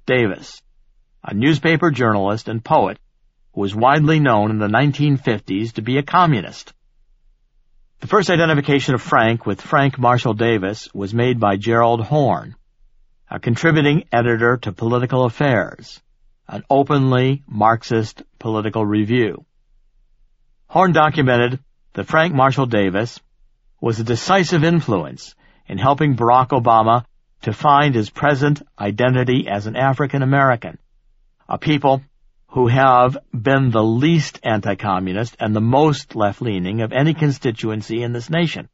Davis, a newspaper journalist and poet who was widely known in the 1950s to be a communist. The first identification of Frank with Frank Marshall Davis was made by Gerald Horne, a contributing editor to Political Affairs, an openly Marxist political review. Horne documented that Frank Marshall Davis was a decisive influence in helping Barack Obama to find his present identity as an African American, a people who have been the least anti-communist and the most left-leaning of any constituency in this nation.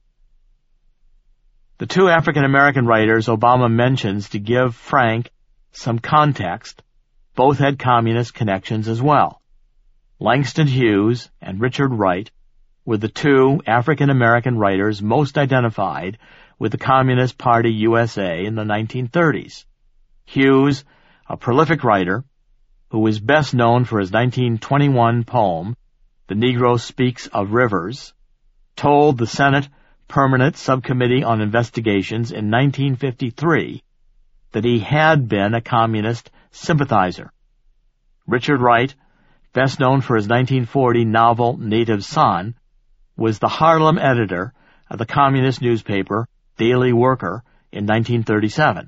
The two African American writers Obama mentions to give Frank some context both had communist connections as well. Langston Hughes and Richard Wright were the two African American writers most identified with the Communist Party USA in the 1930s. Hughes, a prolific writer, who was best known for his 1921 poem, The Negro Speaks of Rivers, told the Senate Permanent Subcommittee on Investigations in 1953 that he had been a communist sympathizer. Richard Wright, best known for his 1940 novel Native Son, was the Harlem editor of the communist newspaper Daily Worker in 1937.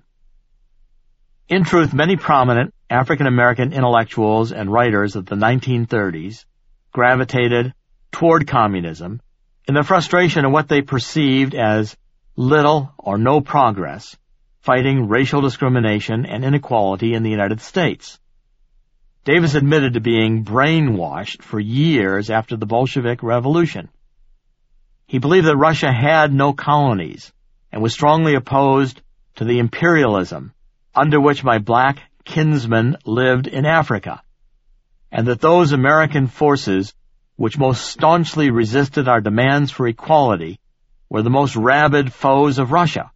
In truth, many prominent African-American intellectuals and writers of the 1930s gravitated toward communism in the frustration of what they perceived as little or no progress fighting racial discrimination and inequality in the United States. Davis admitted to being brainwashed for years after the Bolshevik Revolution. He believed that Russia had no colonies and was strongly opposed to the imperialism under which my black kinsmen lived in Africa, and that those American forces which most staunchly resisted our demands for equality were the most rabid foes of Russia.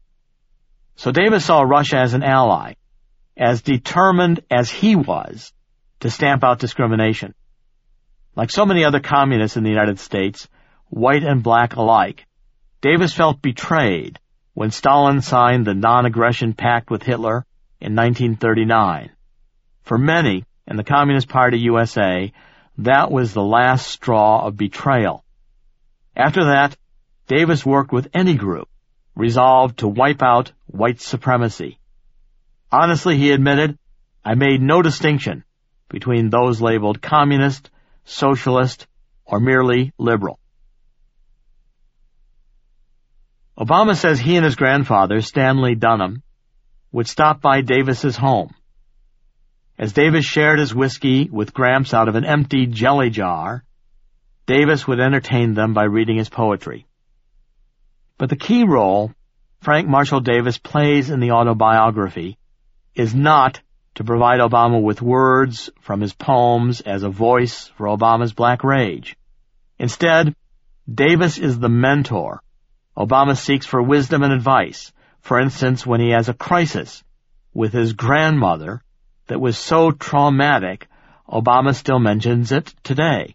So Davis saw Russia as an ally, as determined as he was to stamp out discrimination. Like so many other communists in the United States, white and black alike, Davis felt betrayed when Stalin signed the non-aggression pact with Hitler in 1939. For many in the Communist Party USA, that was the last straw of betrayal. After that, Davis worked with any group resolved to wipe out white supremacy. Honestly, he admitted, I made no distinction between those labeled communist, socialist, or merely liberal. Obama says he and his grandfather, Stanley Dunham, would stop by Davis's home. As Davis shared his whiskey with Gramps out of an empty jelly jar, Davis would entertain them by reading his poetry. But the key role Frank Marshall Davis plays in the autobiography is not to provide Obama with words from his poems as a voice for Obama's black rage. Instead, Davis is the mentor Obama seeks for wisdom and advice. For instance, when he has a crisis with his grandmother that was so traumatic, Obama still mentions it today.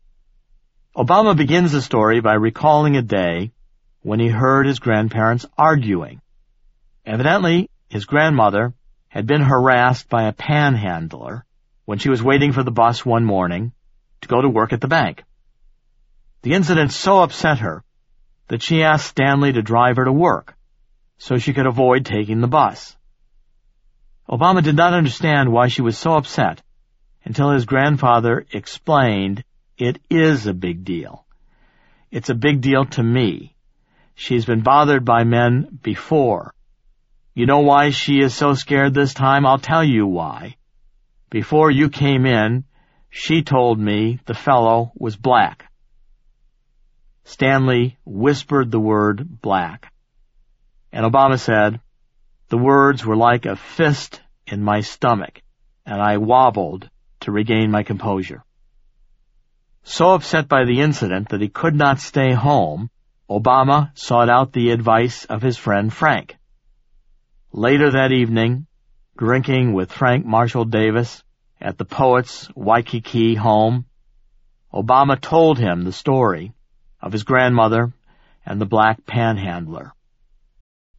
Obama begins the story by recalling a day when he heard his grandparents arguing. Evidently, his grandmother had been harassed by a panhandler when she was waiting for the bus one morning to go to work at the bank. The incident so upset her that she asked Stanley to drive her to work so she could avoid taking the bus. Obama did not understand why she was so upset until his grandfather explained, "It is a big deal. It's a big deal to me. She's been bothered by men before. You know why she is so scared this time? I'll tell you why. Before you came in, she told me the fellow was black." Stanley whispered the word black. And Obama said, "The words were like a fist in my stomach, and I wobbled to regain my composure." So upset by the incident that he could not stay home, Obama sought out the advice of his friend Frank. Later that evening, drinking with Frank Marshall Davis at the poet's Waikiki home, Obama told him the story of his grandmother and the black panhandler.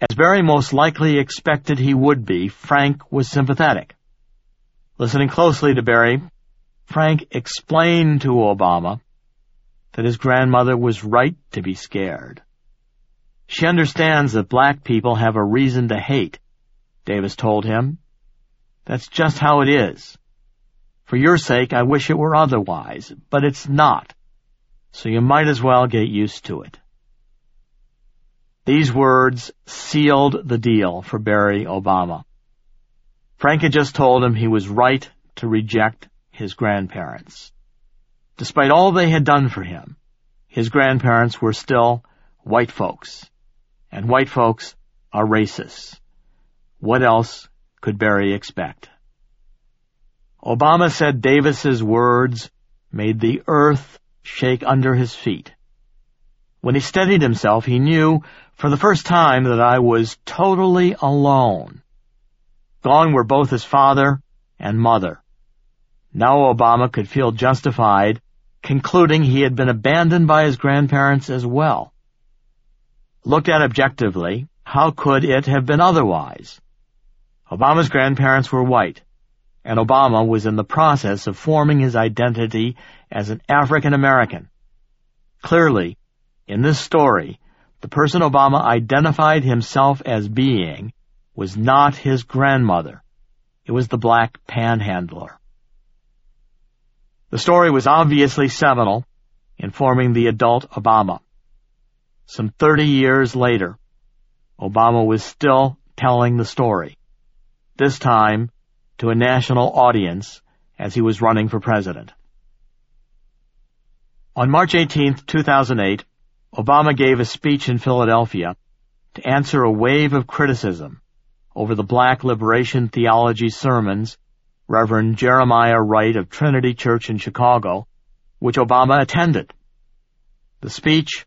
As Barry most likely expected he would be, Frank was sympathetic. Listening closely to Barry, Frank explained to Obama that his grandmother was right to be scared. She understands that black people have a reason to hate, Davis told him. That's just how it is. For your sake, I wish it were otherwise, but it's not. So you might as well get used to it. These words sealed the deal for Barry Obama. Frank had just told him he was right to reject his grandparents. Despite all they had done for him, his grandparents were still white folks, and white folks are racists. What else could Barry expect? Obama said Davis's words made the earth shake under his feet. When he steadied himself, he knew for the first time that I was totally alone. Gone were both his father and mother. Now Obama could feel justified, concluding he had been abandoned by his grandparents as well. Looked at objectively, how could it have been otherwise? Obama's grandparents were white, and Obama was in the process of forming his identity as an African American. Clearly, in this story, the person Obama identified himself as being was not his grandmother. It was the black panhandler. The story was obviously seminal in forming the adult Obama. Some 30 years later, Obama was still telling the story, this time to a national audience as he was running for president. On March 18, 2008, Obama gave a speech in Philadelphia to answer a wave of criticism over the Black Liberation Theology sermons Reverend Jeremiah Wright of Trinity Church in Chicago, which Obama attended. The speech